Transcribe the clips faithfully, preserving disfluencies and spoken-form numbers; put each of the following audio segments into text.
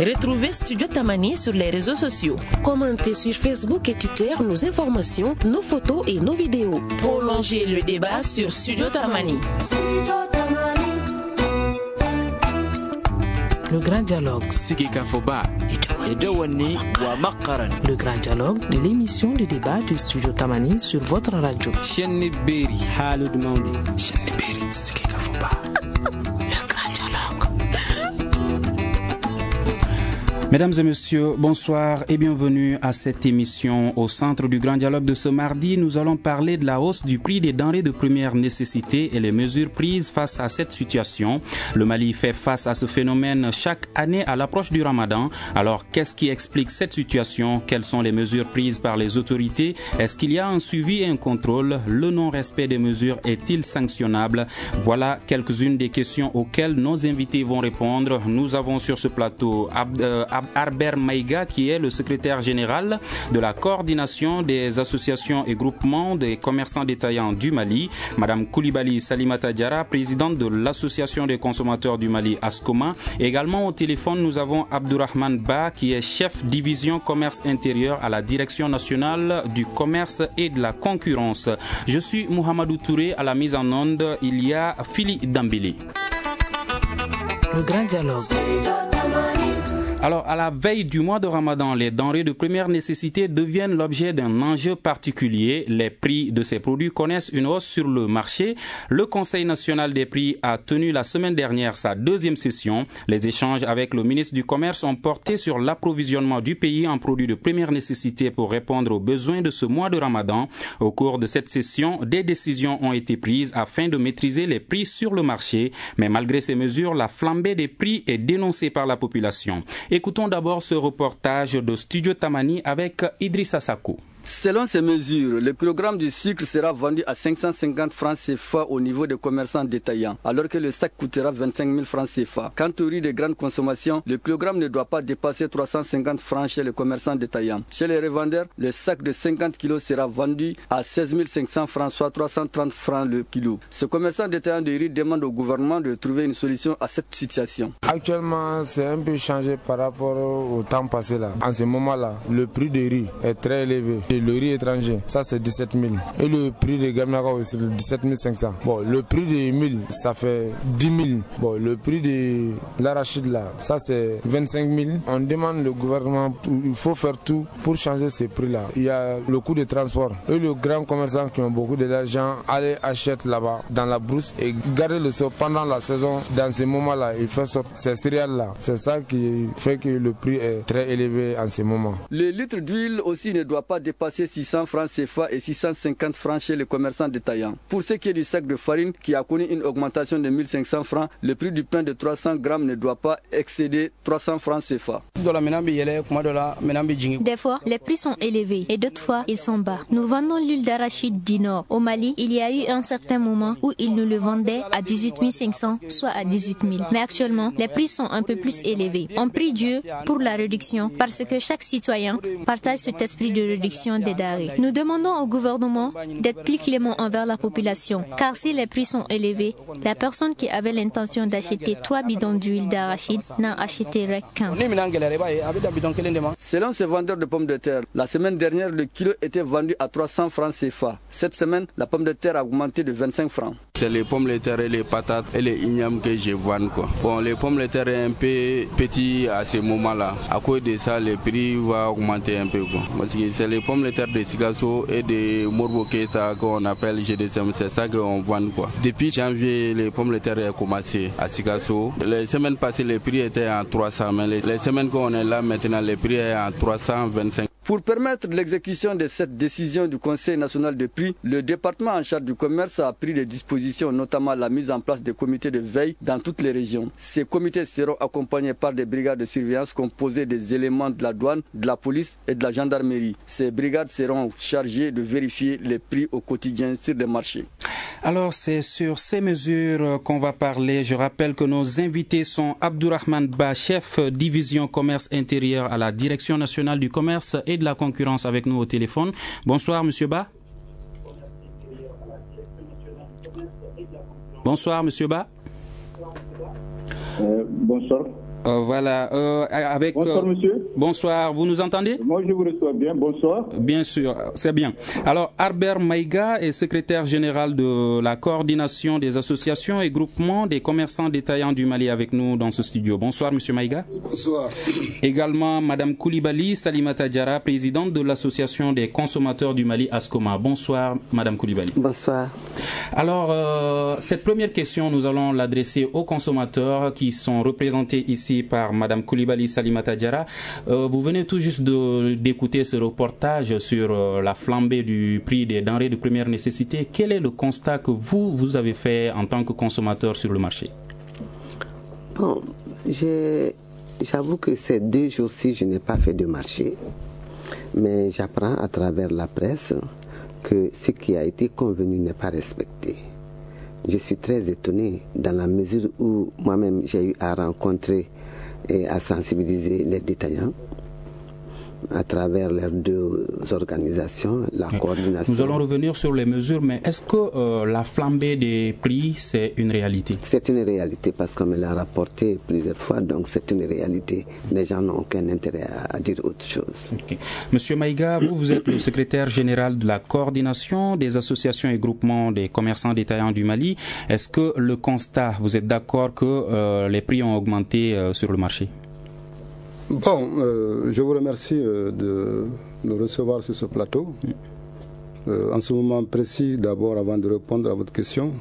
Retrouvez Studio Tamani sur les réseaux sociaux. Commentez sur Facebook et Twitter nos informations, nos photos et nos vidéos. Prolongez le débat sur Studio Tamani. Le grand dialogue. Le grand dialogue de l'émission de débat de Studio Tamani sur votre radio. Mesdames et messieurs, bonsoir et bienvenue à cette émission. Au centre du Grand Dialogue de ce mardi, nous allons parler de la hausse du prix des denrées de première nécessité et les mesures prises face à cette situation. Le Mali fait face à ce phénomène chaque année à l'approche du Ramadan. Alors, qu'est-ce qui explique cette situation? Quelles sont les mesures prises par les autorités? Est-ce qu'il y a un suivi et un contrôle? Le non-respect des mesures est-il sanctionnable? Voilà quelques-unes des questions auxquelles nos invités vont répondre. Nous avons sur ce plateau Abd, euh, Harbert Maïga, qui est le secrétaire général de la coordination des associations et groupements des commerçants détaillants du Mali. Madame Koulibaly Salimata Diarra, présidente de l'association des consommateurs du Mali, ASCOMA. Également au téléphone, nous avons Abdourahmane Ba, qui est chef division commerce intérieur à la direction nationale du commerce et de la concurrence. Je suis Mohamedou Touré à la mise en onde. Il y a Fili Dambili. Le grand dialogue. Alors, à la veille du mois de Ramadan, les denrées de première nécessité deviennent l'objet d'un enjeu particulier. Les prix de ces produits connaissent une hausse sur le marché. Le Conseil national des prix a tenu la semaine dernière sa deuxième session. Les échanges avec le ministre du Commerce ont porté sur l'approvisionnement du pays en produits de première nécessité pour répondre aux besoins de ce mois de Ramadan. Au cours de cette session, des décisions ont été prises afin de maîtriser les prix sur le marché. Mais malgré ces mesures, la flambée des prix est dénoncée par la population. Écoutons d'abord ce reportage de Studio Tamani avec Idrissa Sakou. Selon ces mesures, le kilogramme du sucre sera vendu à cinq cent cinquante francs C F A au niveau des commerçants détaillants, alors que le sac coûtera vingt-cinq mille francs C F A. Quant au riz de grande consommation, le kilogramme ne doit pas dépasser trois cent cinquante francs chez les commerçants détaillants. Chez les revendeurs, le sac de cinquante kilos sera vendu à seize mille cinq cents francs, soit trois cent trente francs le kilo. Ce commerçant détaillant de riz demande au gouvernement de trouver une solution à cette situation. Actuellement, c'est un peu changé par rapport au temps passé là. En ce moment-là, le prix du riz est très élevé. Et le riz étranger, ça c'est dix-sept mille. Et le prix de Gamnaka aussi, c'est dix-sept mille cinq cents. Bon, le prix de mille, ça fait dix mille. Bon, le prix de l'arachide là, ça c'est vingt-cinq mille. On demande le gouvernement, il faut faire tout pour changer ces prix-là. Il y a le coût de transport. Et les grands commerçants qui ont beaucoup d'argent, aller acheter là-bas, dans la brousse, et garder le sol pendant la saison. Dans ces moments-là, il fait sortir ces céréales-là. C'est ça qui fait que le prix est très élevé en ces moments. Le litre d'huile aussi ne doit pas dépasser six cents francs C F A et six cent cinquante francs chez les commerçants détaillants. Pour ce qui est du sac de farine qui a connu une augmentation de mille cinq cents francs, le prix du pain de trois cents grammes ne doit pas excéder trois cents francs C F A. Des fois, les prix sont élevés et d'autres fois, ils sont bas. Nous vendons l'huile d'arachide du Nord. Au Mali, il y a eu un certain moment où ils nous le vendaient à dix-huit mille cinq cents, soit à dix-huit mille. Mais actuellement, les prix sont un peu plus élevés. On prie Dieu pour la réduction parce que chaque citoyen partage cet esprit de réduction des denrées. Nous demandons au gouvernement d'être plus clément envers la population, car si les prix sont élevés, la personne qui avait l'intention d'acheter trois bidons d'huile d'arachide n'en achèterait qu'un. Selon ce vendeur de pommes de terre, la semaine dernière, le kilo était vendu à trois cents francs C F A. Cette semaine, la pomme de terre a augmenté de vingt-cinq francs. C'est les pommes de terre et les patates et les ignames que je vends, quoi. Bon, les pommes de terre sont un peu petits à ce moment-là. À cause de ça, le prix va augmenter un peu, quoi. Parce que c'est les pommes de terre de Sigasso et de Morboketa qu'on appelle G D S M, c'est ça qu'on vend, quoi. Depuis janvier, les pommes de terre ont commencé à Sigasso. Les semaines passées, les prix étaient à trois cents, mais les, les semaines qu'on est là maintenant, les prix sont à trois cent vingt-cinq. Pour permettre l'exécution de cette décision du Conseil national de prix, le département en charge du commerce a pris des dispositions, notamment la mise en place de comités de veille dans toutes les régions. Ces comités seront accompagnés par des brigades de surveillance composées des éléments de la douane, de la police et de la gendarmerie. Ces brigades seront chargées de vérifier les prix au quotidien sur les marchés. Alors, c'est sur ces mesures qu'on va parler. Je rappelle que nos invités sont Abdourahmane Ba, chef division commerce intérieur à la Direction nationale du commerce et de la concurrence, avec nous au téléphone. Bonsoir, Monsieur Ba. Bonsoir, Monsieur Ba. Euh, bonsoir. Euh, voilà, euh, avec... Bonsoir, euh, monsieur. Bonsoir, vous nous entendez? Moi, je vous reçois bien. Bonsoir. Bien sûr, c'est bien. Alors, Albert Maïga est secrétaire général de la coordination des associations et groupements des commerçants détaillants du Mali avec nous dans ce studio. Bonsoir, monsieur Maïga. Bonsoir. Également, madame Koulibaly Salimata Diarra, présidente de l'association des consommateurs du Mali, ASCOMA. Bonsoir, madame Koulibaly. Bonsoir. Alors, euh, cette première question, nous allons l'adresser aux consommateurs qui sont représentés ici par madame Koulibaly Salimata Diarra. Euh, vous venez tout juste de, d'écouter ce reportage sur euh, la flambée du prix des denrées de première nécessité. Quel est le constat que vous, vous avez fait en tant que consommateur sur le marché? Bon, j'ai, j'avoue que ces deux jours-ci, je n'ai pas fait de marché. Mais j'apprends à travers la presse que ce qui a été convenu n'est pas respecté. Je suis très étonné dans la mesure où moi-même j'ai eu à rencontrer et à sensibiliser les détaillants à travers leurs deux organisations, la okay. coordination. Nous allons revenir sur les mesures, mais est-ce que euh, la flambée des prix, c'est une réalité? C'est une réalité parce qu'on me l'a rapporté plusieurs fois, donc c'est une réalité. Les gens n'ont aucun intérêt à, à dire autre chose. Okay. Monsieur Maïga, vous, vous êtes le secrétaire général de la coordination des associations et groupements des commerçants détaillants du Mali. Est-ce que le constat, vous êtes d'accord que euh, les prix ont augmenté euh, sur le marché? Bon, euh, je vous remercie euh, de nous recevoir sur ce plateau. Euh, en ce moment précis, d'abord, avant de répondre à votre question,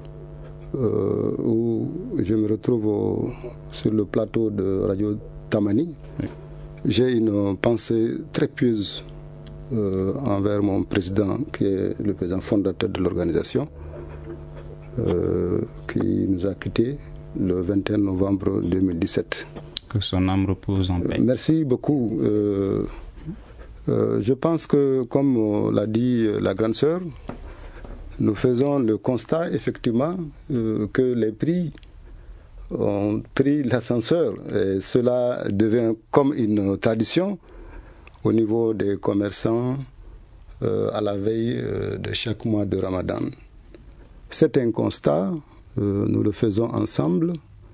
euh, où je me retrouve au, sur le plateau de Radio Tamani, oui. J'ai une pensée très pieuse euh, envers mon président, qui est le président fondateur de l'organisation, euh, qui nous a quittés le vingt et un novembre deux mille dix-sept. Que son âme repose en paix. Merci beaucoup. Euh, euh, je pense que, comme l'a dit la grande sœur, nous faisons le constat effectivement euh, que les prix ont pris l'ascenseur. Et cela devient comme une tradition au niveau des commerçants euh, à la veille euh, de chaque mois de Ramadan. C'est un constat, euh, nous le faisons ensemble.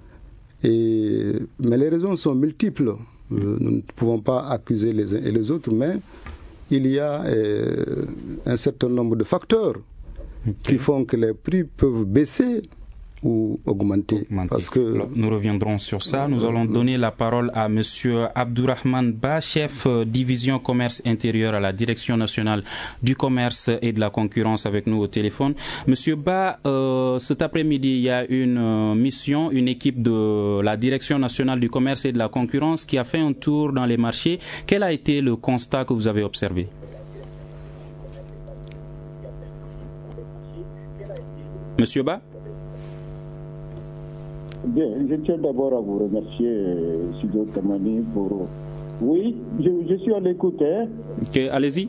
Et, mais les raisons sont multiples. Euh, nous ne pouvons pas accuser les uns et les autres, mais il y a euh, un certain nombre de facteurs okay. qui font que les prix peuvent baisser ou augmenter. augmenter. Parce que Alors, nous reviendrons sur ça. Nous allons donner la parole à monsieur Abdourahmane Ba, chef euh, division commerce intérieur à la Direction nationale du commerce et de la concurrence avec nous au téléphone. Monsieur Ba, euh, cet après-midi, il y a une euh, mission, une équipe de la Direction nationale du commerce et de la concurrence qui a fait un tour dans les marchés. Quel a été le constat que vous avez observé? Monsieur Ba? Bien, je tiens d'abord à vous remercier, Studio Tamani, pour... Oui, je, je suis à l'écoute. Hein. Ok, allez-y.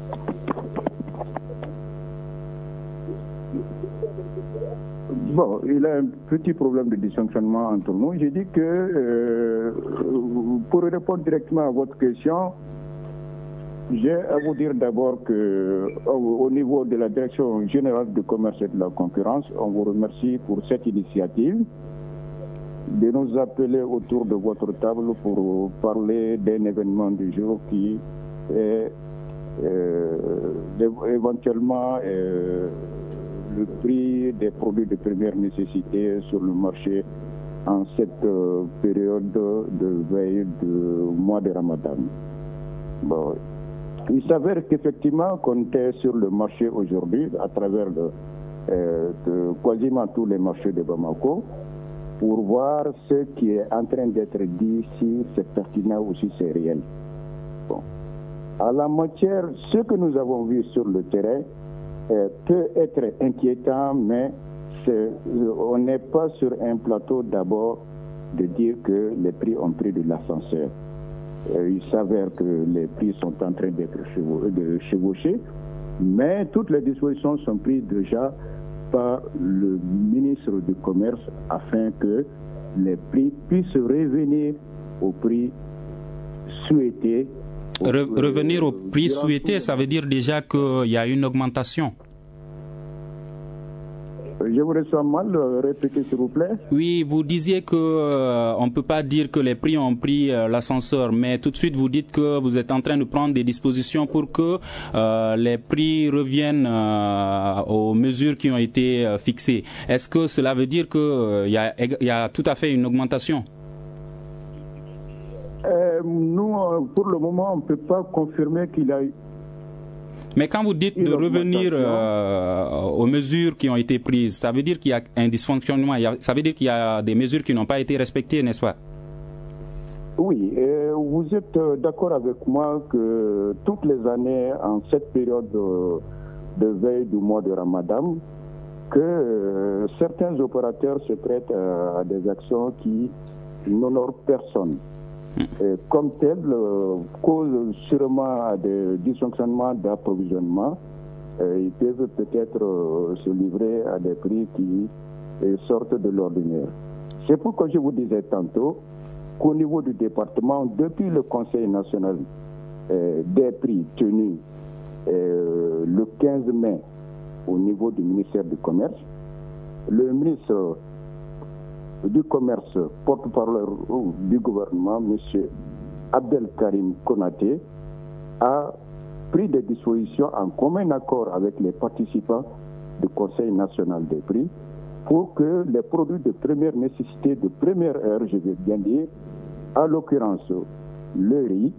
Bon, il y a un petit problème de dysfonctionnement entre nous. J'ai dit que, euh, pour répondre directement à votre question, j'ai à vous dire d'abord que au niveau de la Direction générale du commerce et de la concurrence, on vous remercie pour cette initiative de nous appeler autour de votre table pour parler d'un événement du jour qui est euh, éventuellement euh, le prix des produits de première nécessité sur le marché en cette euh, période de veille du mois de Ramadan. Bon, il s'avère qu'effectivement qu'on est sur le marché aujourd'hui à travers de, euh, de quasiment tous les marchés de Bamako, pour voir ce qui est en train d'être dit, si c'est pertinent ou si c'est réel. Bon. À la matière, ce que nous avons vu sur le terrain euh, peut être inquiétant, mais c'est, on n'est pas sur un plateau d'abord de dire que les prix ont pris de l'ascenseur. Euh, il s'avère que les prix sont en train d'être de chevauchés, mais toutes les dispositions sont prises déjà par le ministre du Commerce afin que les prix puissent revenir au prix souhaité. Au Re revenir au prix souhaité, ça veut dire déjà qu'il y a une augmentation. Je vous reçois mal, répétez s'il vous plaît. Oui, vous disiez que euh, on ne peut pas dire que les prix ont pris euh, l'ascenseur, mais tout de suite vous dites que vous êtes en train de prendre des dispositions pour que euh, les prix reviennent euh, aux mesures qui ont été euh, fixées. Est-ce que cela veut dire qu'il euh, y, a, y a tout à fait une augmentation? euh, Nous, pour le moment, on ne peut pas confirmer qu'il y a eu. Mais quand vous dites de revenir euh, aux mesures qui ont été prises, ça veut dire qu'il y a un dysfonctionnement, il y a, ça veut dire qu'il y a des mesures qui n'ont pas été respectées, n'est-ce pas? Oui, et vous êtes d'accord avec moi que toutes les années, en cette période de, de veille du mois de Ramadan, que euh, certains opérateurs se prêtent à, à des actions qui n'honorent personne. Et comme tel, euh, cause sûrement à des dysfonctionnements d'approvisionnement, euh, ils peuvent peut-être euh, se livrer à des prix qui euh, sortent de l'ordinaire. C'est pourquoi je vous disais tantôt qu'au niveau du département, depuis le Conseil national euh, des prix tenu euh, le quinze mai au niveau du ministère du Commerce, le ministre du Commerce, porte-parole du gouvernement, M. Abdelkarim Konaté, a pris des dispositions en commun accord avec les participants du Conseil national des prix pour que les produits de première nécessité, de première heure, je vais bien dire, à l'occurrence le riz,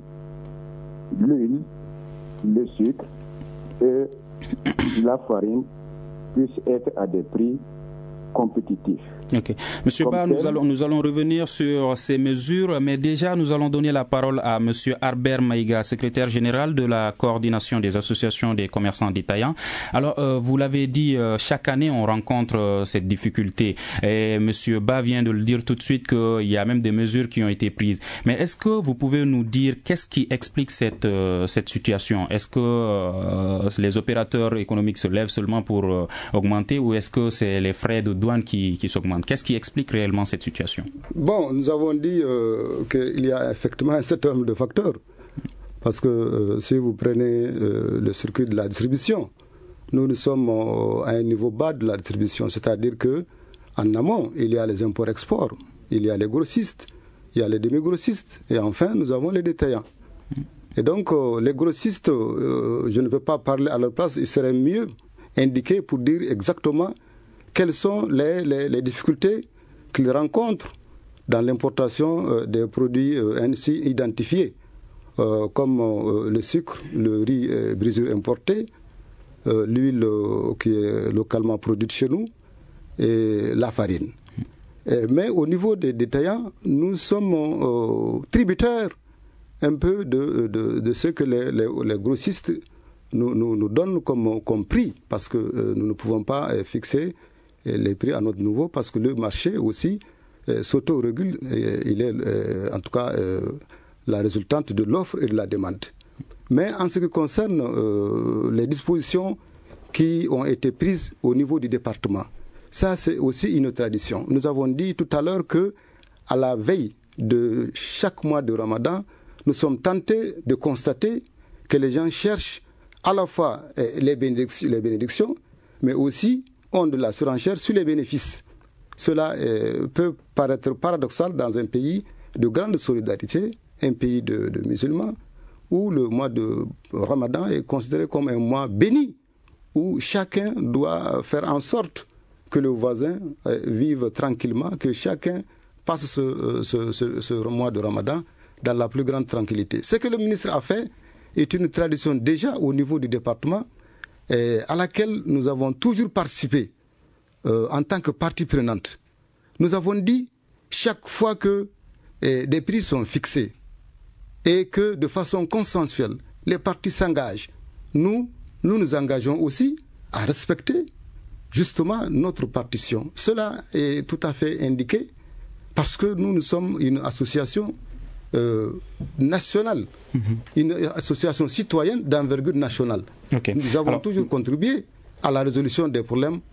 l'huile, le sucre et la farine, puissent être à des prix compétitifs. Ok. Monsieur Ba, nous allons, nous allons revenir sur ces mesures, mais déjà nous allons donner la parole à Monsieur Harbert Maïga, secrétaire général de la coordination des associations des commerçants détaillants. Alors, euh, vous l'avez dit, euh, chaque année on rencontre euh, cette difficulté. Et Monsieur Ba vient de le dire tout de suite qu'il y a même des mesures qui ont été prises. Mais est-ce que vous pouvez nous dire qu'est-ce qui explique cette euh, cette situation? Est-ce que euh, les opérateurs économiques se lèvent seulement pour euh, augmenter, ou est-ce que c'est les frais de douane qui, qui s'augmentent? Qu'est-ce qui explique réellement cette situation? Bon, nous avons dit euh, qu'il y a effectivement un certain nombre de facteurs. Parce que euh, si vous prenez euh, le circuit de la distribution, nous, nous sommes euh, à un niveau bas de la distribution. C'est-à-dire qu'en amont, il y a les imports-exports, il y a les grossistes, il y a les demi-grossistes, et enfin, nous avons les détaillants. Et donc, euh, les grossistes, euh, je ne peux pas parler à leur place, il serait mieux indiqué pour dire exactement quelles sont les, les, les difficultés qu'ils rencontrent dans l'importation euh, des produits euh, ainsi identifiés, euh, comme euh, le sucre, le riz euh, brisure importé, euh, l'huile euh, qui est localement produite chez nous, et la farine. Et, mais au niveau des détaillants, nous sommes euh, tributaires un peu de, de, de ce que les, les, les grossistes nous, nous, nous donnent comme, comme prix, parce que euh, nous ne pouvons pas euh, fixer les prix à notre niveau, parce que le marché aussi euh, s'auto-régule, et il est euh, en tout cas euh, la résultante de l'offre et de la demande. Mais en ce qui concerne euh, les dispositions qui ont été prises au niveau du département, ça c'est aussi une tradition. Nous avons dit tout à l'heure que à la veille de chaque mois de Ramadan, nous sommes tentés de constater que les gens cherchent à la fois euh, les bénédictions, les bénédictions, mais aussi ont de la surenchère sur les bénéfices. Cela euh, peut paraître paradoxal dans un pays de grande solidarité, un pays de, de musulmans, où le mois de Ramadan est considéré comme un mois béni, où chacun doit faire en sorte que le voisin euh, vive tranquillement, que chacun passe ce, euh, ce, ce, ce mois de Ramadan dans la plus grande tranquillité. Ce que le ministre a fait est une tradition déjà au niveau du département, et à laquelle nous avons toujours participé euh, en tant que partie prenante. Nous avons dit, chaque fois que eh, des prix sont fixés et que de façon consensuelle, les parties s'engagent, nous, nous nous engageons aussi à respecter justement notre partition. Cela est tout à fait indiqué parce que nous, nous sommes une association Euh, nationale, mm-hmm. une association citoyenne d'envergure nationale. Okay. Nous avons Alors, toujours contribué à la résolution des problèmes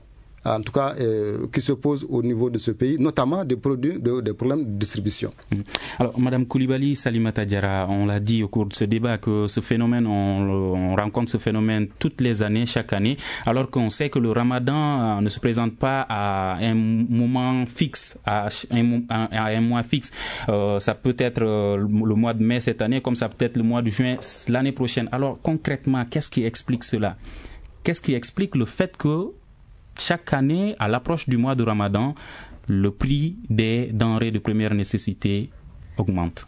en tout cas, euh, qui se posent au niveau de ce pays, notamment des produits, de, des problèmes de distribution. Alors, Madame Koulibaly Salimata Diarra, on l'a dit au cours de ce débat que ce phénomène, on, on rencontre ce phénomène toutes les années, chaque année, alors qu'on sait que le Ramadan ne se présente pas à un moment fixe, à un, à un mois fixe. Euh, ça peut être le mois de mai cette année, comme ça peut être le mois de juin l'année prochaine. Alors, concrètement, qu'est-ce qui explique cela? Qu'est-ce qui explique le fait que chaque année, à l'approche du mois de Ramadan, le prix des denrées de première nécessité augmente?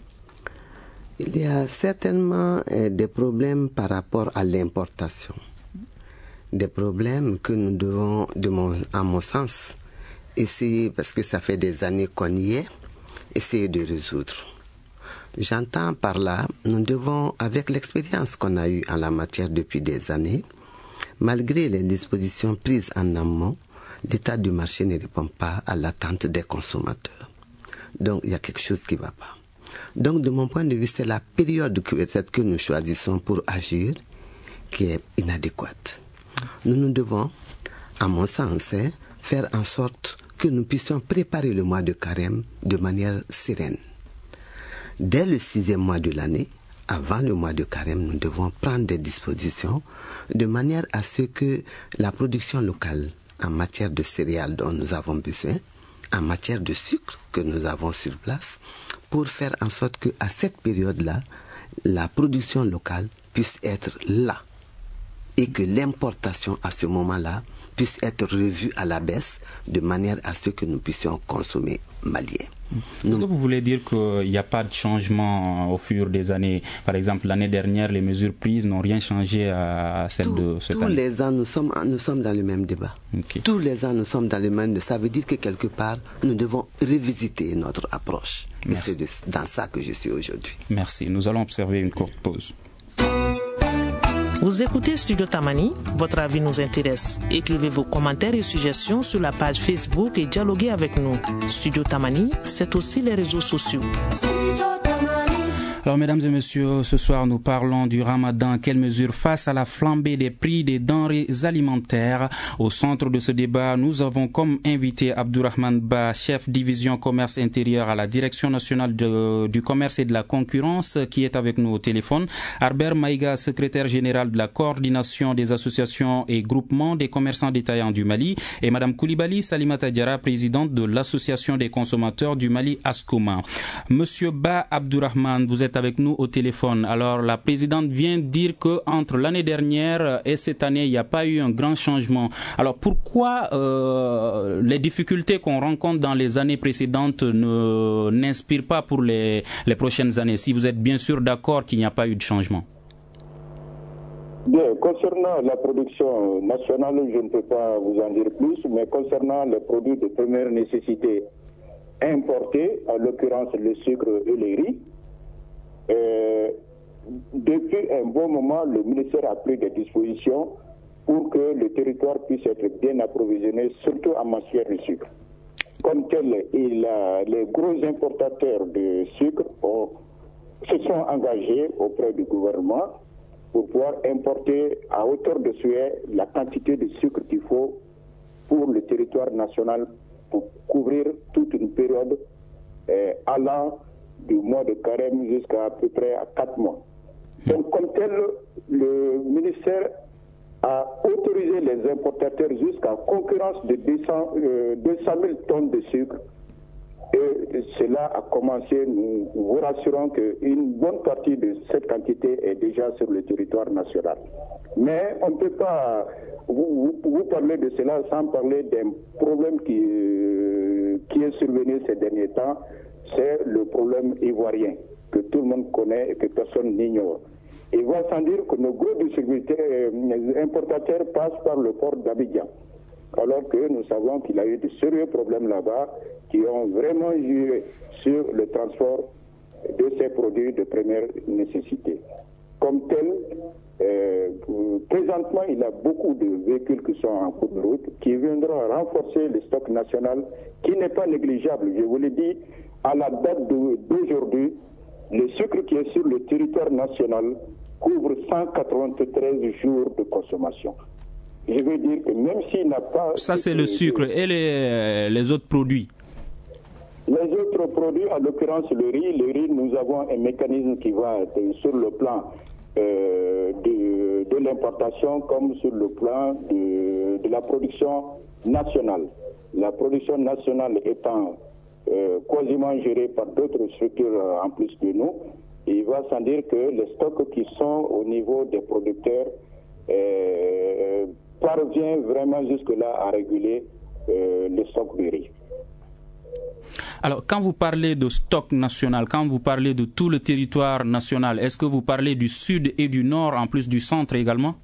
Il y a certainement euh, des problèmes par rapport à l'importation. Des problèmes que nous devons, de mon, à mon sens, essayer, parce que ça fait des années qu'on y est, essayer de résoudre. J'entends par là, nous devons, avec l'expérience qu'on a eue en la matière depuis des années, malgré les dispositions prises en amont, l'état du marché ne répond pas à l'attente des consommateurs. Donc, il y a quelque chose qui ne va pas. Donc, de mon point de vue, c'est la période que, que nous choisissons pour agir qui est inadéquate. Nous, nous devons, à mon sens, hein, faire en sorte que nous puissions préparer le mois de carême de manière sereine. Dès le sixième mois de l'année, avant le mois de carême, nous devons prendre des dispositions de manière à ce que la production locale en matière de céréales dont nous avons besoin, en matière de sucre que nous avons sur place, pour faire en sorte qu'à cette période-là, la production locale puisse être là et que l'importation à ce moment-là puisse être revue à la baisse de manière à ce que nous puissions consommer malien. Est-ce que vous voulez dire qu'il n'y a pas de changement au fur des années? Par exemple, l'année dernière, les mesures prises n'ont rien changé à celles Tout, de cette tous année? Tous les ans, nous sommes, nous sommes dans le même débat. Okay. Tous les ans, nous sommes dans le même débat. Ça veut dire que quelque part, nous devons revisiter notre approche. Merci. Et c'est de, dans ça que je suis aujourd'hui. Merci. Nous allons observer une courte pause. Vous écoutez Studio Tamani, votre avis nous intéresse. Écrivez vos commentaires et suggestions sur la page Facebook et dialoguez avec nous. Studio Tamani, c'est aussi les réseaux sociaux. Alors, mesdames et messieurs, ce soir, nous parlons du Ramadan. Quelles mesures face à la flambée des prix des denrées alimentaires? Au centre de ce débat, nous avons comme invité Abdourahmane Ba, chef division commerce intérieur à la Direction nationale de, du commerce et de la concurrence, qui est avec nous au téléphone. Harbert Maïga, secrétaire général de la coordination des associations et groupements des commerçants détaillants du Mali. Et Madame Koulibaly Salimata Diarra, présidente de l'association des consommateurs du Mali, ASCOMA. Monsieur Ba Abdourahmane, vous êtes avec nous au téléphone. Alors, la présidente vient dire que entre l'année dernière et cette année, il n'y a pas eu un grand changement. Alors, pourquoi euh, les difficultés qu'on rencontre dans les années précédentes ne n'inspirent pas pour les, les prochaines années, si vous êtes bien sûr d'accord qu'il n'y a pas eu de changement? Bien, concernant la production nationale, je ne peux pas vous en dire plus, mais concernant les produits de première nécessité importés, en l'occurrence le sucre et les riz, Euh, depuis un bon moment, le ministère a pris des dispositions pour que le territoire puisse être bien approvisionné, surtout en matière de sucre. Comme tel, il a, les gros importateurs de sucre ont, se sont engagés auprès du gouvernement pour pouvoir importer à hauteur de souhait la quantité de sucre qu'il faut pour le territoire national pour couvrir toute une période euh, allant du mois de carême jusqu'à à peu près à quatre mois. Donc, comme tel, le ministère a autorisé les importateurs jusqu'à concurrence de deux cent mille tonnes de sucre. Et cela a commencé, nous vous rassurons qu'une bonne partie de cette quantité est déjà sur le territoire national. Mais on ne peut pas vous, vous, vous parler de cela sans parler d'un problème qui, euh, qui est survenu ces derniers temps. C'est le problème ivoirien, que tout le monde connaît et que personne n'ignore. Il va sans dire que nos gros distributeurs, euh, importateurs passent par le port d'Abidjan, alors que nous savons qu'il y a eu de sérieux problèmes là-bas qui ont vraiment joué sur le transport de ces produits de première nécessité. Comme tel, euh, présentement, il y a beaucoup de véhicules qui sont en cours de route qui viendront renforcer le stock national qui n'est pas négligeable. Je vous l'ai dit, à la date d'aujourd'hui, le sucre qui est sur le territoire national couvre cent quatre-vingt-treize jours de consommation. je veux dire que même s'il n'a pas... Ça, c'est le sucre et les, les autres produits. Les autres produits, en l'occurrence le riz, le riz, nous avons un mécanisme qui va être sur le plan euh, de, de l'importation comme sur le plan de, de la production nationale. La production nationale étant euh, quasiment gérée par d'autres structures euh, en plus de nous, il va sans dire que les stocks qui sont au niveau des producteurs euh, parviennent vraiment jusque-là à réguler euh, les stocks de riz. Alors, quand vous parlez de stock national, quand vous parlez de tout le territoire national, est-ce que vous parlez du sud et du nord, en plus du centre également?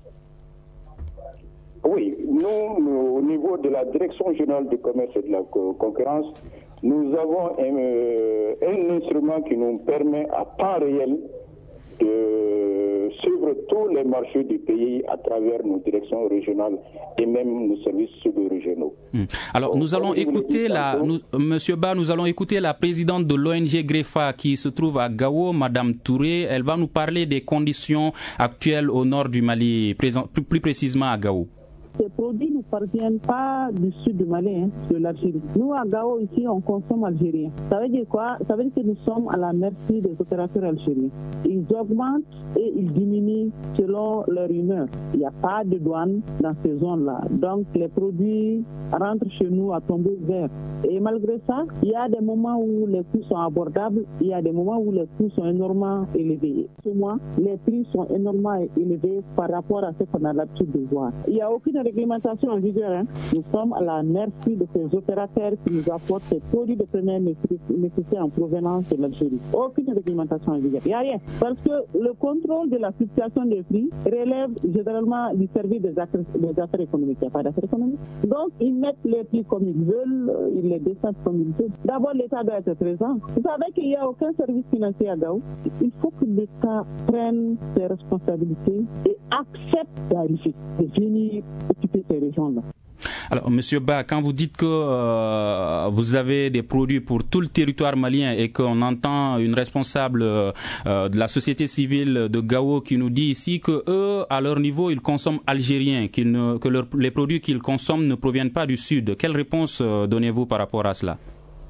Oui, nous, nous au niveau de la Direction générale du commerce et de la concurrence, nous avons un, euh, un instrument qui nous permet à temps réel de suivre tous les marchés du pays à travers nos directions régionales et même nos services sous-régionaux. Hum. Alors, nous allons écouter la, nous, Monsieur Ba, nous allons écouter la présidente de l'O N G Grefa qui se trouve à Gao, Madame Touré. Elle va nous parler des conditions actuelles au nord du Mali, présent, plus, plus précisément à Gao. Ces produits ne parviennent pas du sud du Mali, hein, de l'Algérie. Nous, à Gao, ici, on consomme algérien. Ça veut dire quoi? Ça veut dire que nous sommes à la merci des opérateurs algériens. Ils augmentent et ils diminuent selon leur humeur. Il n'y a pas de douane dans ces zones-là. Donc, les produits rentrent chez nous à tombeau vert. Et malgré ça, il y a des moments où les coûts sont abordables, il y a des moments où les coûts sont énormément élevés. Ce mois, les prix sont énormément élevés par rapport à ce qu'on a l'habitude de voir. Il n'y a aucune réglementation en vigueur. Hein. Nous sommes à la merci de ces opérateurs qui nous apportent ces produits de première nécessité en provenance de l'Algérie. Aucune réglementation en vigueur. Il n'y a rien. Parce que le contrôle de la fluctuation des prix relève généralement du service des affaires, des affaires économiques. Il n'y a pas d'affaires économiques. Donc, ils mettent les prix comme ils veulent, ils les descendent comme ils veulent. D'abord, l'État doit être présent. Vous savez qu'il n'y a aucun service financier à Gao. Il faut que l'État prenne ses responsabilités et accepte d'arriver, de venir occuper ces régions-là. Alors, Monsieur Ba, quand vous dites que euh, vous avez des produits pour tout le territoire malien et qu'on entend une responsable euh, de la société civile de Gao qui nous dit ici que eux, à leur niveau, ils consomment algérien, qu'ils ne, que leur, les produits qu'ils consomment ne proviennent pas du sud, quelle réponse euh, donnez-vous par rapport à cela?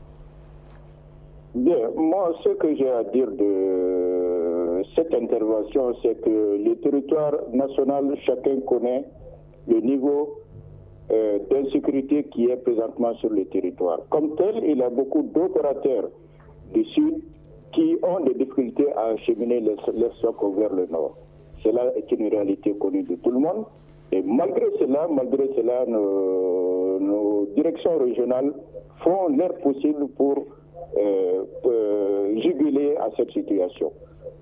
Bien, moi, ce que j'ai à dire de cette intervention, c'est que le territoire national, chacun connaît le niveau euh, d'insécurité qui est présentement sur le territoire. Comme tel, il y a beaucoup d'opérateurs du sud qui ont des difficultés à acheminer les, les stocks vers le nord. Cela est une réalité connue de tout le monde. Et malgré cela, malgré cela, nos, nos directions régionales font leur possible pour euh, euh, juguler à cette situation.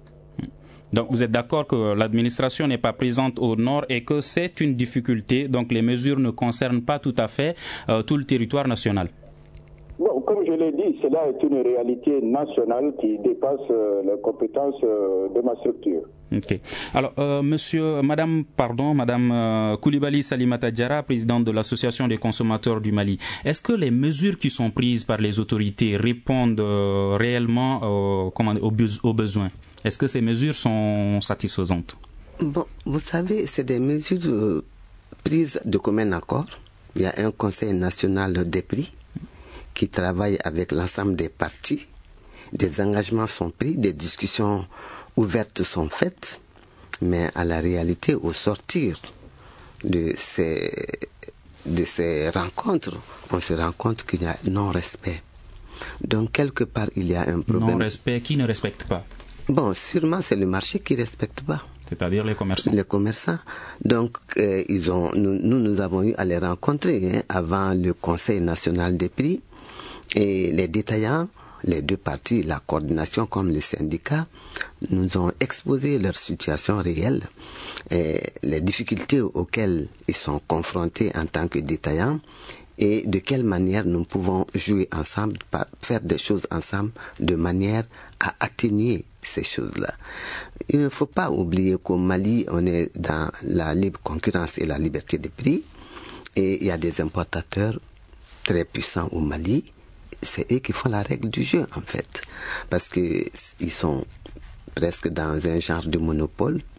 Donc vous êtes d'accord que l'administration n'est pas présente au nord et que c'est une difficulté, donc les mesures ne concernent pas tout à fait euh, tout le territoire national. Bon, comme je l'ai dit, cela est une réalité nationale qui dépasse euh, les compétences euh, de ma structure. Ok. Alors, euh, monsieur, madame, pardon, madame euh, Koulibaly Salimata Diarra, présidente de l'Association des consommateurs du Mali, est-ce que les mesures qui sont prises par les autorités répondent euh, réellement euh, comment, aux, be- aux besoins? Est-ce que ces mesures sont satisfaisantes? Bon, vous savez, c'est des mesures euh, prises de commun accord. Il y a un conseil national des prix qui travaille avec l'ensemble des parties. Des engagements sont pris, des discussions ouvertes sont faites, mais à la réalité, au sortir de ces, de ces rencontres, on se rend compte qu'il y a non-respect. Donc, quelque part, il y a un problème. Non-respect, qui ne respecte pas? Bon, sûrement, c'est le marché qui ne respecte pas. C'est-à-dire les commerçants. Les commerçants. Donc, euh, ils ont, nous, nous, nous avons eu à les rencontrer hein, avant le Conseil national des prix. Et les détaillants, les deux parties, la coordination comme les syndicats, nous ont exposé leur situation réelle, et les difficultés auxquelles ils sont confrontés en tant que détaillants, et de quelle manière nous pouvons jouer ensemble, faire des choses ensemble, de manière à atténuer ces choses-là. Il ne faut pas oublier qu'au Mali, on est dans la libre concurrence et la liberté des prix, et il y a des importateurs très puissants au Mali. C'est eux qui font la règle du jeu, en fait, parce que ils sont presque dans un genre de monopole.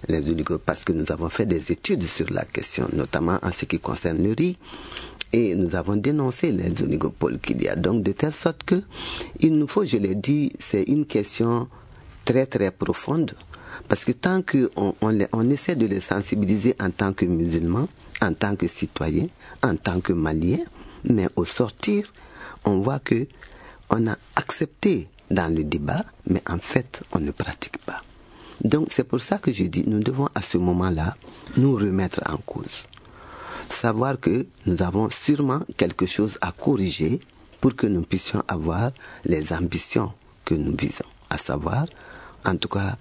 les oligopoles, parce que nous avons fait des études sur la question, notamment en ce qui concerne le riz, et nous avons dénoncé les oligopoles qu'il y a. Donc, de telle sorte que, il nous faut, je l'ai dit, c'est une question très très profonde, parce que tant qu'on on, on essaie de les sensibiliser en tant que musulmans, en tant que citoyens, en tant que Maliens, mais au sortir, on voit que on a accepté dans le débat, mais en fait, on ne pratique pas. Donc, c'est pour ça que je dis, nous devons à ce moment-là nous remettre en cause. Savoir que nous avons sûrement quelque chose à corriger pour que nous puissions avoir les ambitions que nous visons, à savoir, en tout cas,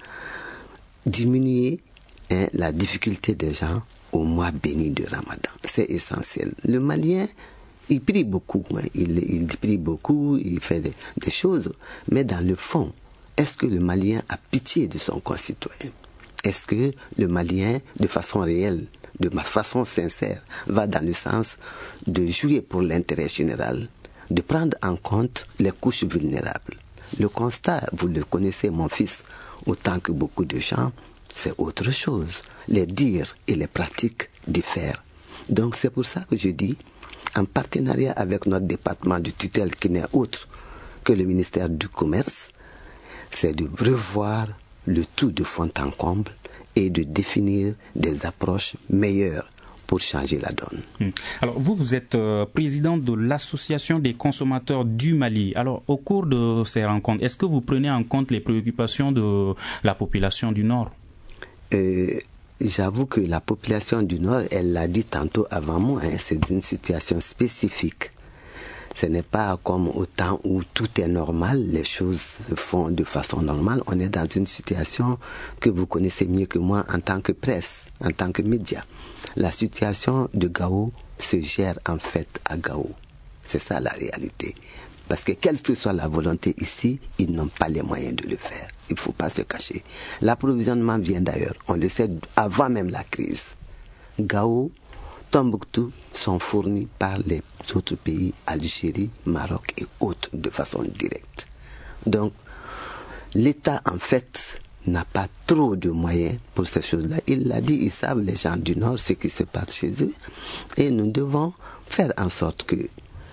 diminuer hein, la difficulté des gens au mois béni de Ramadan. C'est essentiel. Le Malien, il prie beaucoup, hein. il, il prie beaucoup, il fait des, des choses, mais dans le fond, est-ce que le Malien a pitié de son concitoyen? Est-ce que le Malien, de façon réelle, de façon sincère, va dans le sens de jouer pour l'intérêt général, de prendre en compte les couches vulnérables? Le constat, vous le connaissez, mon fils, autant que beaucoup de gens, c'est autre chose. Les dires et les pratiques diffèrent. Donc c'est pour ça que je dis, en partenariat avec notre département de tutelle qui n'est autre que le ministère du Commerce, c'est de revoir le tout de fond en comble et de définir des approches meilleures pour changer la donne. Alors vous, vous êtes euh, président de l'Association des consommateurs du Mali. Alors au cours de ces rencontres, est-ce que vous prenez en compte les préoccupations de la population du Nord? euh, J'avoue que la population du Nord, elle l'a dit tantôt avant moi, hein, c'est une situation spécifique. Ce n'est pas comme au temps où tout est normal, les choses se font de façon normale. On est dans une situation que vous connaissez mieux que moi en tant que presse, en tant que média. La situation de Gao se gère en fait à Gao. C'est ça la réalité. Parce que quelle que soit la volonté ici, ils n'ont pas les moyens de le faire. Il ne faut pas se cacher. L'approvisionnement vient d'ailleurs, on le sait avant même la crise. Gao, Tombouctou sont fournis par les autres pays, Algérie, Maroc et autres, de façon directe. Donc, l'État, en fait, n'a pas trop de moyens pour ces choses-là. Il l'a dit, ils savent, les gens du Nord, ce qui se passe chez eux. Et nous devons faire en sorte que,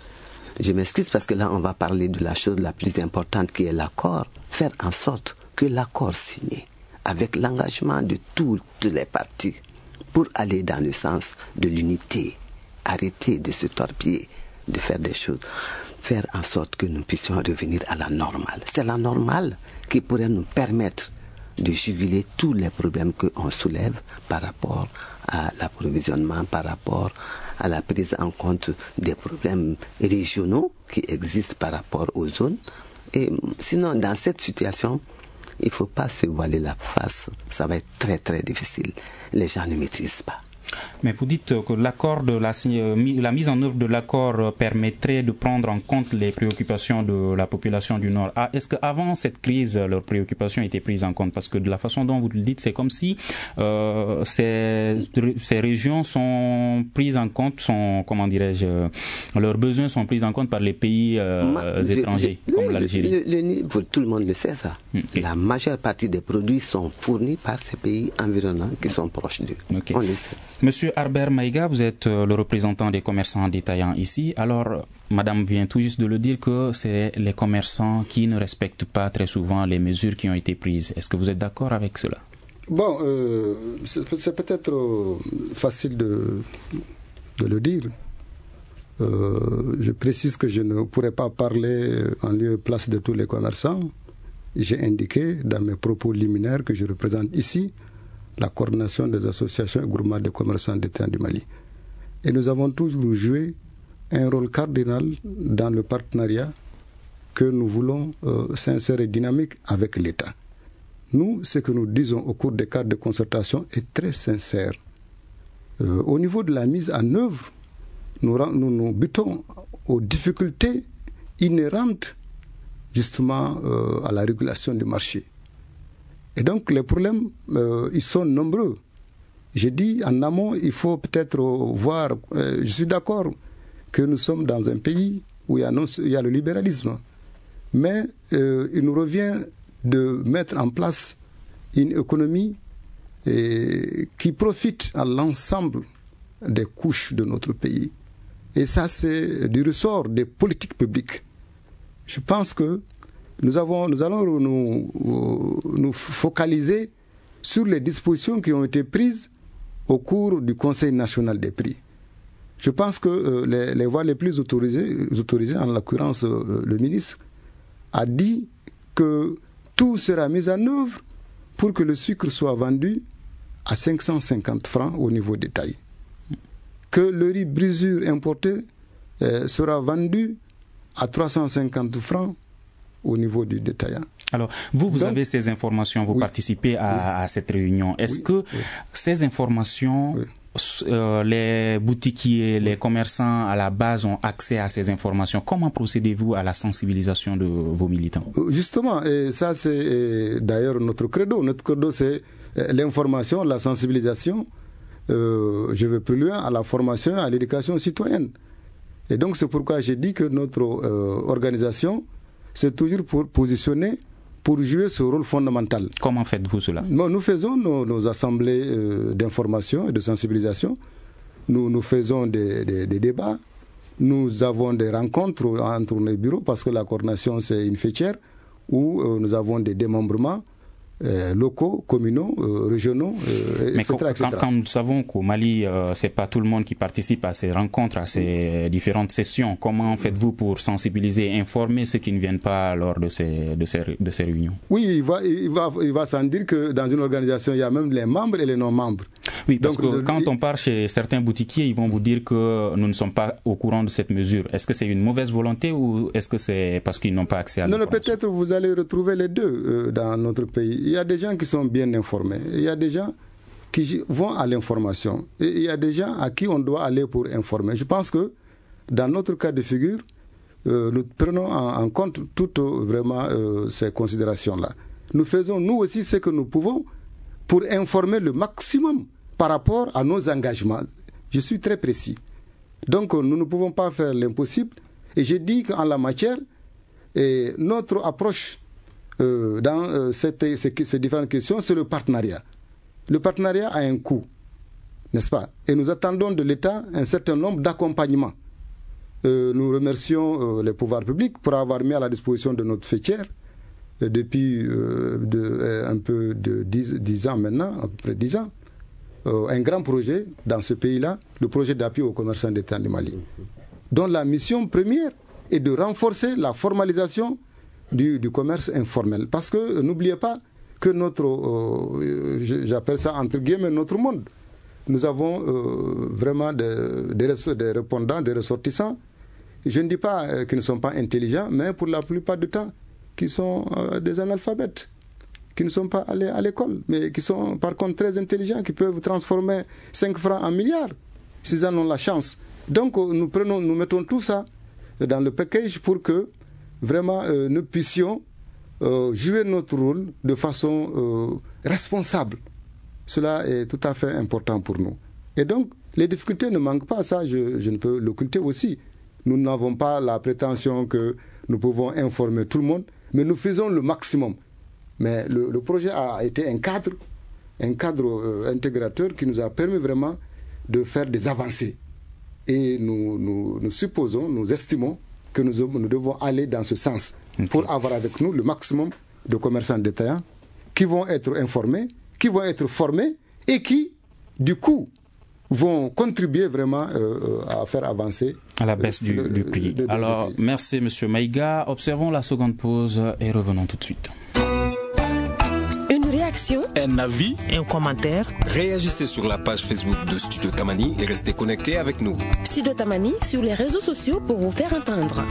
je m'excuse parce que là, on va parler de la chose la plus importante qui est l'accord, faire en sorte que l'accord signé, avec l'engagement de toutes les parties, pour aller dans le sens de l'unité, arrêter de se torpiller, de faire des choses, faire en sorte que nous puissions revenir à la normale. C'est la normale qui pourrait nous permettre de juguler tous les problèmes qu'on soulève par rapport à l'approvisionnement, par rapport à la prise en compte des problèmes régionaux qui existent par rapport aux zones. Et sinon, dans cette situation, il ne faut pas se voiler la face, ça va être très très difficile. Les gens ne maîtrisent pas. Mais vous dites que l'accord de la, la mise en œuvre de l'accord permettrait de prendre en compte les préoccupations de la population du Nord. Ah, est-ce qu'avant cette crise, leurs préoccupations étaient prises en compte? Parce que de la façon dont vous le dites, c'est comme si euh, ces, ces régions sont prises en compte, sont, comment dirais-je, leurs besoins sont pris en compte par les pays euh, Ma, étrangers, je, comme l'Algérie. Le, le, le, tout le monde le sait, ça. Okay. La majeure partie des produits sont fournis par ces pays environnants qui sont proches d'eux. Okay. On le sait. Monsieur Harbert Maïga, vous êtes le représentant des commerçants détaillants ici. Alors, madame vient tout juste de le dire que c'est les commerçants qui ne respectent pas très souvent les mesures qui ont été prises. Est-ce que vous êtes d'accord avec cela? Bon, euh, c'est, c'est peut-être euh, facile de, de le dire. Euh, je précise que je ne pourrais pas parler en lieu et place de tous les commerçants. J'ai indiqué dans mes propos liminaires que je représente ici la coordination des associations et groupements de commerçants détaillants du Mali. Et nous avons toujours joué un rôle cardinal dans le partenariat que nous voulons euh, sincère et dynamique avec l'État. Nous, ce que nous disons au cours des cadres de concertation est très sincère. Euh, au niveau de la mise en œuvre, nous, nous nous butons aux difficultés inhérentes justement euh, à la régulation du marché. Et donc les problèmes, euh, ils sont nombreux. J'ai dit en amont, il faut peut-être voir, euh, je suis d'accord que nous sommes dans un pays où il y a, non, il y a le libéralisme, mais euh, il nous revient de mettre en place une économie et qui profite à l'ensemble des couches de notre pays. Et ça, c'est du ressort des politiques publiques. Je pense que nous, avons, nous allons nous, nous focaliser sur les dispositions qui ont été prises au cours du Conseil national des prix. Je pense que euh, les, les voies les plus autorisées, autorisées en l'occurrence euh, le ministre, a dit que tout sera mis en œuvre pour que le sucre soit vendu à cinq cent cinquante francs au niveau détail. Que le riz brisure importé euh, sera vendu à trois cent cinquante francs au niveau du détaillant. Alors, vous, vous Donc, avez ces informations, vous oui, participez à, oui. à cette réunion. Est-ce oui, que oui. ces informations, oui. euh, les boutiquiers, oui. les commerçants à la base ont accès à ces informations? Comment procédez-vous à la sensibilisation de vos militants? Justement, et ça c'est d'ailleurs notre credo. Notre credo c'est l'information, la sensibilisation, euh, je vais plus loin, à la formation, à l'éducation citoyenne. Et donc c'est pourquoi j'ai dit que notre euh, organisation s'est toujours pour positionner pour jouer ce rôle fondamental. Comment faites-vous cela? Bon, nous faisons nos, nos assemblées euh, d'information et de sensibilisation. Nous, nous faisons des, des, des débats. Nous avons des rencontres entre nos bureaux parce que la coordination c'est une fêtière où euh, nous avons des démembrements euh, locaux, communaux, euh, régionaux, euh, Mais et cetera, quand, et cetera. quand nous savons qu'au Mali, euh, c'est pas tout le monde qui participe à ces rencontres, à ces différentes sessions, comment faites-vous pour sensibiliser, informer ceux qui ne viennent pas lors de ces, de ces, de ces réunions? Oui, il va, il va, il va sans dire que dans une organisation, il y a même les membres et les non-membres. Oui, parce Donc, que le, quand il... on part chez certains boutiquiers, ils vont vous dire que nous ne sommes pas au courant de cette mesure. Est-ce que c'est une mauvaise volonté ou est-ce que c'est parce qu'ils n'ont pas accès à l'information? Non, non, peut-être vous allez retrouver les deux euh, dans notre pays. Il y a des gens qui sont bien informés. Il y a des gens qui vont à l'information. Et il y a des gens à qui on doit aller pour informer. Je pense que dans notre cas de figure, euh, nous prenons en, en compte toutes euh, vraiment euh, ces considérations-là. Nous faisons nous aussi ce que nous pouvons pour informer le maximum par rapport à nos engagements. Je suis très précis. Donc nous ne pouvons pas faire l'impossible. Et je dis qu'en la matière, et notre approche euh, dans euh, cette, ces, ces différentes questions, c'est le partenariat. Le partenariat a un coût, n'est-ce pas? Et nous attendons de l'État un certain nombre d'accompagnements. Euh, nous remercions euh, les pouvoirs publics pour avoir mis à la disposition de notre fêtière euh, depuis euh, de, euh, un peu de dix ans maintenant, à peu près dix ans, euh, un grand projet dans ce pays-là, le projet d'appui aux commerçants d'État du Mali, dont la mission première est de renforcer la formalisation du, du commerce informel. Parce que euh, n'oubliez pas que notre, euh, j'appelle ça entre guillemets notre monde, nous avons euh, vraiment des, des, des répondants, des ressortissants. Je ne dis pas euh, qu'ils ne sont pas intelligents, mais pour la plupart du temps, qui sont euh, des analphabètes, qui ne sont pas allés à l'école, mais qui sont par contre très intelligents, qui peuvent transformer cinq francs en milliards, s'ils en ont la chance. Donc euh, nous, prenons, nous mettons tout ça dans le package pour que vraiment euh, nous puissions euh, jouer notre rôle de façon euh, responsable. Cela est tout à fait important pour nous. Et donc, les difficultés ne manquent pas, ça je, je ne peux l'occulter aussi. Nous n'avons pas la prétention que nous pouvons informer tout le monde, mais nous faisons le maximum. Mais le, le projet a été un cadre, un cadre euh, intégrateur qui nous a permis vraiment de faire des avancées. Et nous, nous, nous supposons, nous estimons que nous, nous devons aller dans ce sens okay. pour avoir avec nous le maximum de commerçants détaillants qui vont être informés, qui vont être formés et qui, du coup, vont contribuer vraiment euh, à faire avancer à la baisse du, le, du prix. De, de, Alors, de, de, merci M. Maïga. Observons la seconde pause et revenons tout de suite. Une réaction, un avis, un commentaire. Réagissez sur la page Facebook de Studio Tamani et restez connectés avec nous. Studio Tamani sur les réseaux sociaux pour vous faire entendre.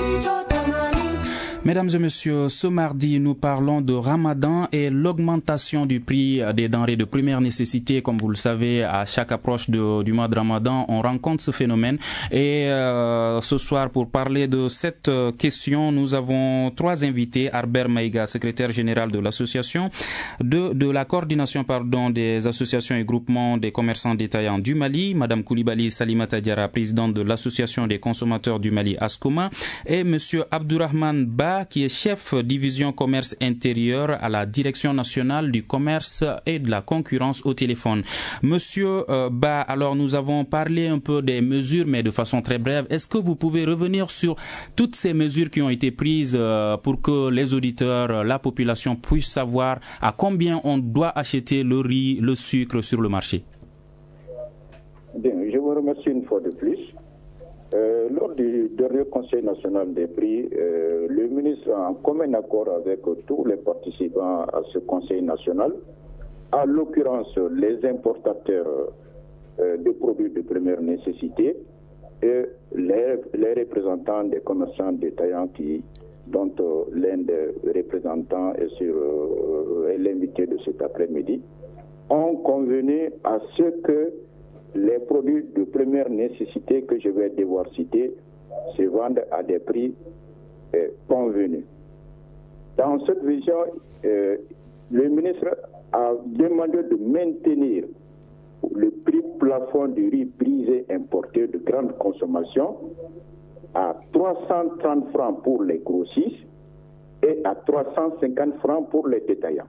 Mesdames et messieurs, ce mardi, nous parlons de Ramadan et l'augmentation du prix des denrées de première nécessité. Comme vous le savez, à chaque approche de, du mois de Ramadan, on rencontre ce phénomène. Et euh, ce soir, pour parler de cette question, nous avons trois invités. Albert Maïga, secrétaire général de l'association, de, de la coordination pardon, des associations et groupements des commerçants détaillants du Mali, Madame Koulibaly Salimata Diarra, présidente de l'association des consommateurs du Mali, ASCOMA, et Monsieur Abdourahmane Ba, Ba, qui est chef division commerce intérieur à la Direction nationale du commerce et de la concurrence au téléphone. Monsieur euh, Ba, alors nous avons parlé un peu des mesures, mais de façon très brève. Est-ce que vous pouvez revenir sur toutes ces mesures qui ont été prises euh, pour que les auditeurs, la population puisse savoir à combien on doit acheter le riz, le sucre sur le marché? Bien, je vous remercie une fois de plus. Euh, lors du dernier Conseil national des prix, euh, le ministre, en commun accord avec tous les participants à ce Conseil national, à l'occurrence les importateurs euh, de produits de première nécessité et les, les représentants des commerçants détaillants qui, dont euh, l'un des représentants est, sur, euh, est l'invité de cet après-midi, ont convenu à ce que les produits de première nécessité que je vais devoir citer se vendent à des prix euh, convenus. Dans cette vision, euh, le ministre a demandé de maintenir le prix plafond du riz brisé importé de grande consommation à trois cent trente francs pour les grossistes et à trois cent cinquante francs pour les détaillants.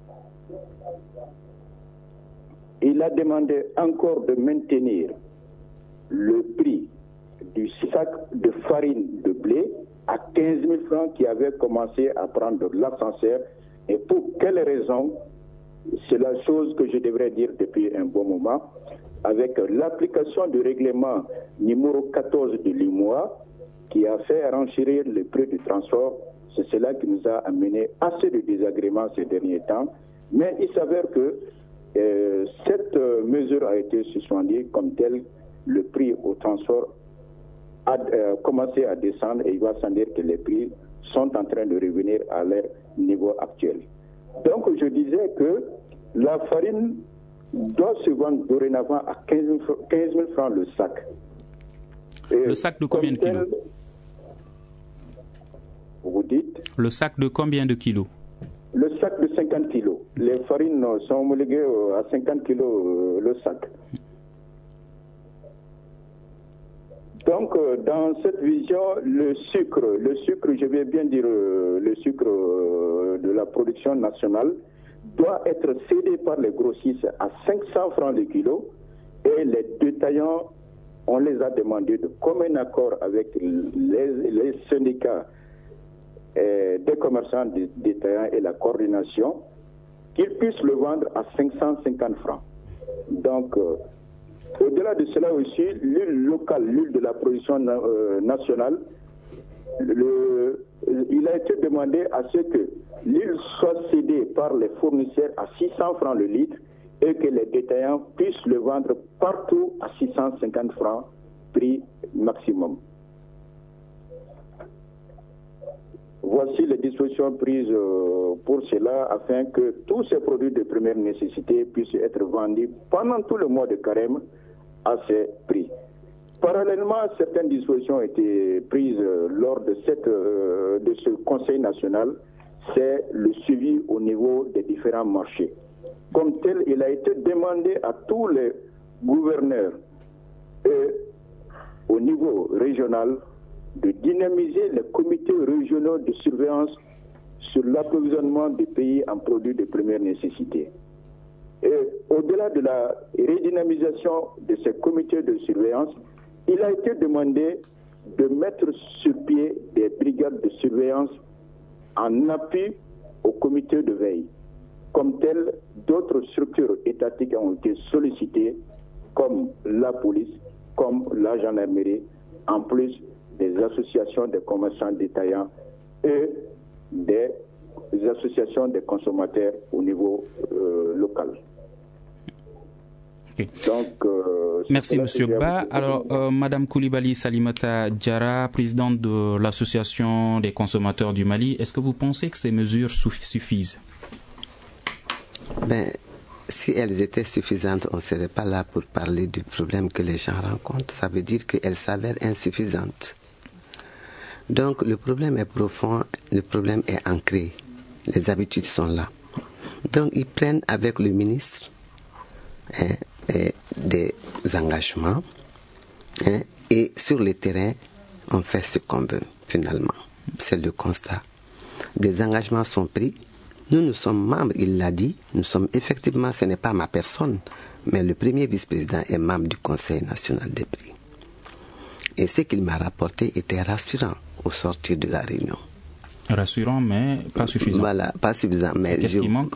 Il a demandé encore de maintenir le prix du sac de farine de blé à quinze mille francs qui avait commencé à prendre l'ascenseur. Et pour quelle raison? C'est la chose que je devrais dire depuis un bon moment. Avec l'application du règlement numéro quatorze de l'U M O A qui a fait renchérir le prix du transport, c'est cela qui nous a amené assez de désagréments ces derniers temps. Mais il s'avère que Euh, cette euh, mesure a été suspendue comme telle. Le prix au transport a euh, commencé à descendre et il va sans dire que les prix sont en train de revenir à leur niveau actuel. Donc je disais que la farine doit se vendre dorénavant à quinze mille francs le sac. Et le sac de combien de kilos? Vous dites? Le sac de combien de kilos? Le sac de cinquante kilos. Les farines sont homologuées à cinquante kilos le sac. Donc, dans cette vision, le sucre, le sucre, je vais bien dire le sucre de la production nationale, doit être cédé par les grossistes à cinq cents francs le kilo et les détaillants, on les a demandé de commun accord avec les, les syndicats et des commerçants détaillants et la coordination, qu'ils puissent le vendre à cinq cent cinquante francs. Donc, euh, au-delà de cela aussi, l'huile locale, l'huile de la production euh, nationale, le, il a été demandé à ce que l'huile soit cédée par les fournisseurs à six cents francs le litre et que les détaillants puissent le vendre partout à six cent cinquante francs, prix maximum. Voici les dispositions prises pour cela afin que tous ces produits de première nécessité puissent être vendus pendant tout le mois de carême à ces prix. Parallèlement, certaines dispositions ont été prises lors de, cette, de ce Conseil national, c'est le suivi au niveau des différents marchés. Comme tel, il a été demandé à tous les gouverneurs et au niveau régional de dynamiser les comités régionaux de surveillance sur l'approvisionnement des pays en produits de première nécessité. Et au-delà de la redynamisation de ces comités de surveillance, il a été demandé de mettre sur pied des brigades de surveillance en appui au comité de veille. Comme tel, d'autres structures étatiques ont été sollicitées, comme la police, comme la gendarmerie, en plus des associations des commerçants détaillants et des associations des consommateurs au niveau euh, local. Okay. Donc, euh, merci Monsieur Ba. Alors, euh, Madame Koulibaly Salimata Diarra, présidente de l'Association des consommateurs du Mali, est-ce que vous pensez que ces mesures suffisent? Ben, si elles étaient suffisantes, on ne serait pas là pour parler du problème que les gens rencontrent. Ça veut dire qu'elles s'avèrent insuffisantes. Donc le problème est profond, le problème est ancré. Les habitudes sont là. Donc ils prennent avec le ministre hein, et des engagements hein, et sur le terrain, on fait ce qu'on veut finalement. C'est le constat des engagements sont pris. Nous, nous sommes membres, il l'a dit, nous sommes effectivement, ce n'est pas ma personne, mais le premier vice-président est membre du Conseil national des prix. Et ce qu'il m'a rapporté était rassurant au sortir de la réunion. Rassurant, mais pas suffisant. Voilà, pas suffisant. Mais qu'est-ce qui manque?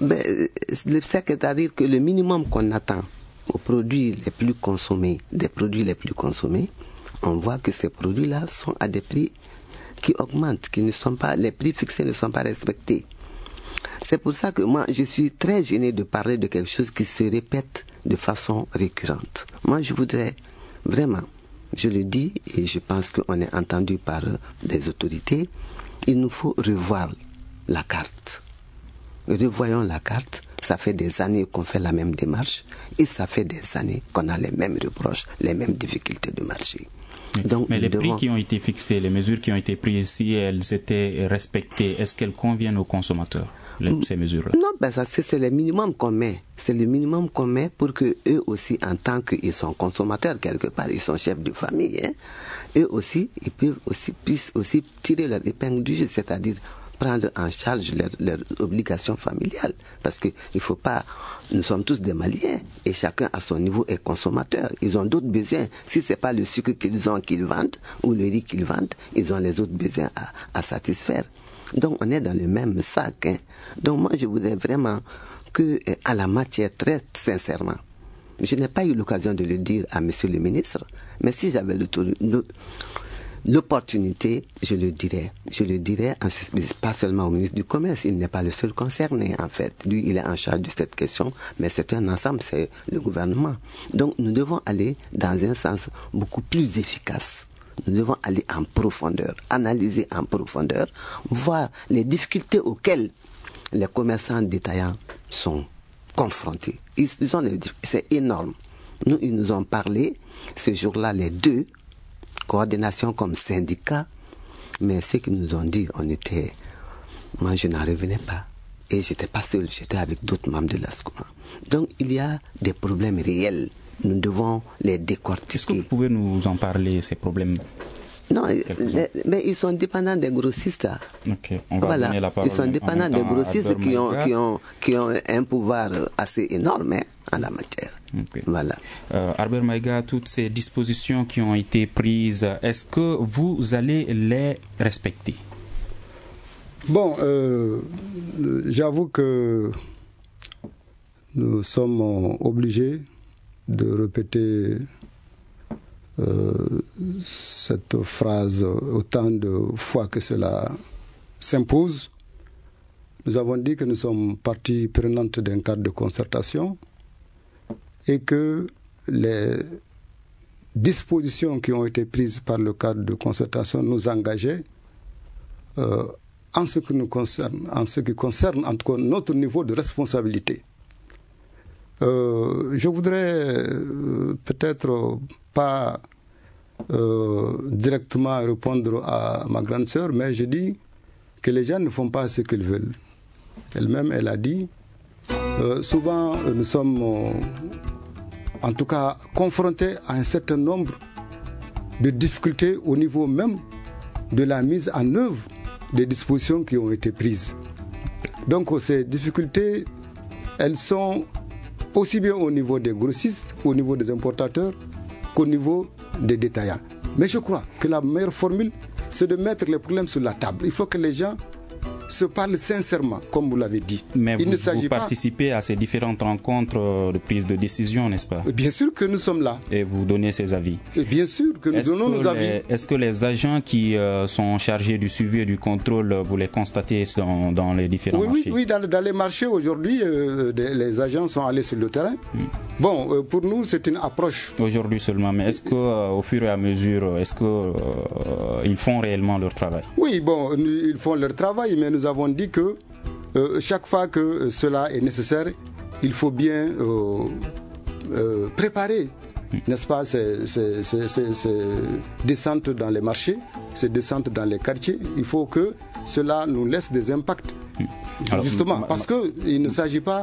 C'est-à-dire que le minimum qu'on attend aux produits les plus consommés, des produits les plus consommés, on voit que ces produits-là sont à des prix qui augmentent, qui ne sont pas, les prix fixés ne sont pas respectés. C'est pour ça que moi, je suis très gêné de parler de quelque chose qui se répète de façon récurrente. Moi, je voudrais vraiment, je le dis, et je pense qu'on est entendu par des autorités, il nous faut revoir la carte. Revoyons la carte. Ça fait des années qu'on fait la même démarche et ça fait des années qu'on a les mêmes reproches, les mêmes difficultés de marché. Donc, mais les devons... prix qui ont été fixés, les mesures qui ont été prises, si elles étaient respectées, est-ce qu'elles conviennent aux consommateurs, les, ces mesures-là? Non, ben ça, c'est le minimum qu'on met. C'est le minimum qu'on met pour que eux aussi, en tant qu'ils sont consommateurs quelque part, ils sont chefs de famille, hein, eux aussi, ils peuvent aussi, puissent aussi tirer leur épingle du jeu, c'est-à-dire prendre en charge leurs leur obligations familiales. Parce qu'il ne faut pas... Nous sommes tous des Maliens et chacun à son niveau est consommateur. Ils ont d'autres besoins. Si ce n'est pas le sucre qu'ils ont qu'ils vendent ou le riz qu'ils vendent, ils ont les autres besoins à, à satisfaire. Donc on est dans le même sac. Hein. Donc moi je voudrais vraiment que, à la matière, très sincèrement, je n'ai pas eu l'occasion de le dire à monsieur le ministre, mais si j'avais le, le l'opportunité, je le dirais. Je le dirais pas seulement au ministre du Commerce, il n'est pas le seul concerné en fait. Lui, il est en charge de cette question, mais c'est un ensemble, c'est le gouvernement. Donc nous devons aller dans un sens beaucoup plus efficace. Nous devons aller en profondeur, analyser en profondeur, voir les difficultés auxquelles les commerçants détaillants sont confrontés. Ils, ils ont les, c'est énorme. Nous, ils nous ont parlé, ce jour-là, les deux, coordination comme syndicat, mais ce qu'ils nous ont dit, on était, moi je n'en revenais pas. Et j'étais pas seul, j'étais avec d'autres membres de l'ASCOMA. Donc il y a des problèmes réels, nous devons les décortiquer. Est-ce que vous pouvez nous en parler, ces problèmes? Non, les, mais ils sont dépendants des grossistes. Okay, on va voilà, donner la parole ils sont dépendants des grossistes qui ont, qui, ont, qui ont un pouvoir assez énorme hein, en la matière. Okay. Voilà. Euh, Albert Maïga, toutes ces dispositions qui ont été prises, est-ce que vous allez les respecter? Bon, euh, j'avoue que nous sommes obligés de répéter euh, cette phrase autant de fois que cela s'impose. Nous avons dit que nous sommes partie prenante d'un cadre de concertation et que les dispositions qui ont été prises par le cadre de concertation nous engageaient euh, en ce qui nous concerne, en ce qui concerne en tout cas notre niveau de responsabilité. Euh, je voudrais euh, peut-être pas euh, directement répondre à ma grande sœur, mais je dis que les gens ne font pas ce qu'ils veulent. Elle-même, elle a dit, euh, souvent nous sommes euh, en tout cas confrontés à un certain nombre de difficultés au niveau même de la mise en œuvre des dispositions qui ont été prises. Donc ces difficultés, elles sont aussi bien au niveau des grossistes, au niveau des importateurs, qu'au niveau des détaillants. Mais je crois que la meilleure formule, c'est de mettre les problèmes sur la table. Il faut que les gens se parlent sincèrement, comme vous l'avez dit. Mais Il vous, ne s'agit vous pas... participez à ces différentes rencontres de prise de décision, n'est-ce pas? Bien sûr que nous sommes là. Et vous donnez ces avis. Et bien sûr que nous est-ce donnons que nos les, avis. Est-ce que les agents qui euh, sont chargés du suivi et du contrôle, vous les constatez dans, dans les différents oui, marchés? Oui, oui dans, dans les marchés aujourd'hui, euh, des, les agents sont allés sur le terrain. Mm. Bon, euh, pour nous, c'est une approche. Aujourd'hui seulement, mais est-ce qu'au euh, fur et à mesure, est-ce qu'ils euh, font réellement leur travail? Oui, bon, ils font leur travail, mais nous avons dit que Euh, chaque fois que euh, cela est nécessaire, il faut bien euh, euh, préparer, mmh. n'est-ce pas, ces, ces, ces, ces, ces descentes dans les marchés, ces descentes dans les quartiers. Il faut que cela nous laisse des impacts. Mmh. Alors, justement, parce qu'il ne s'agit pas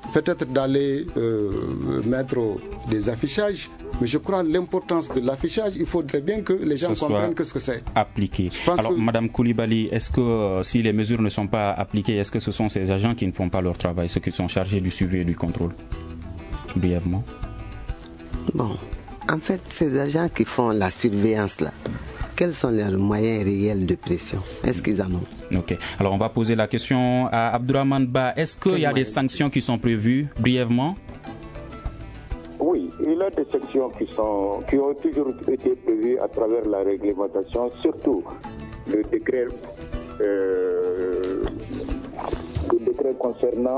peut-être d'aller euh, mettre des affichages. Mais je crois l'importance de l'affichage, il faudrait bien que les gens comprennent que ce que c'est. Appliqué. Alors, que... Madame Koulibaly, est-ce que euh, si les mesures ne sont pas appliquées, est-ce que ce sont ces agents qui ne font pas leur travail, ceux qui sont chargés du suivi et du contrôle? Brièvement. Bon, en fait, ces agents qui font la surveillance là, quels sont leurs moyens réels de pression? Est-ce qu'ils en ont? Ok. Alors, on va poser la question à Abdourahmane Ba. Est-ce qu'il y a des sanctions qui sont prévues, brièvement? Oui, il y a des sanctions qui, sont, qui ont toujours été prévues à travers la réglementation, surtout le décret, euh, le décret concernant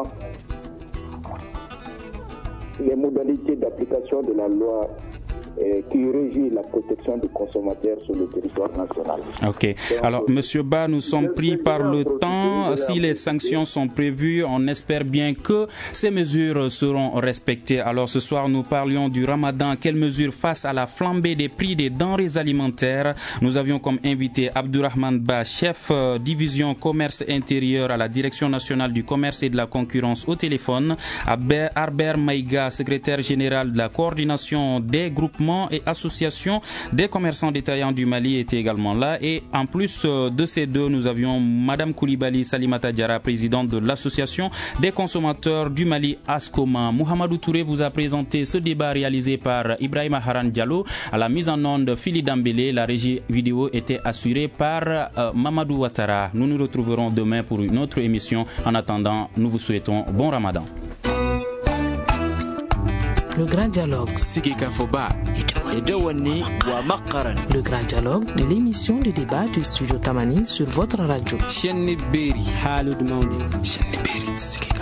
les modalités d'application de la loi euh, qui régit la protection des consommateurs sur le territoire national. Ok. Donc, alors, Monsieur Ba, nous sommes pris par le temps. Si les sanctions sont prévues, on espère bien que ces mesures seront respectées. Alors, ce soir, nous parlions du Ramadan. Quelles mesures face à la flambée des prix des denrées alimentaires? Nous avions comme invité Abdourahmane Ba, chef euh, division commerce intérieur à la Direction nationale du commerce et de la concurrence au téléphone. Harbert Maïga, secrétaire général de la coordination des groupements et associations des commerçants détaillants du Mali, était également là. Et en plus de ces deux, nous avions Madame Koulibaly Salimata Diarra, présidente de l'association des consommateurs du Mali, ASCOMA. Mohamedou Touré vous a présenté ce débat réalisé par Ibrahima Haran Diallo. À la mise en onde, Phili Dambélé. La régie vidéo était assurée par euh, Mamadou Ouattara. Nous nous retrouverons demain pour une autre émission. En attendant, nous vous souhaitons bon Ramadan. Le grand dialogue. Le grand dialogue de l'émission de débat du studio Tamani sur votre radio.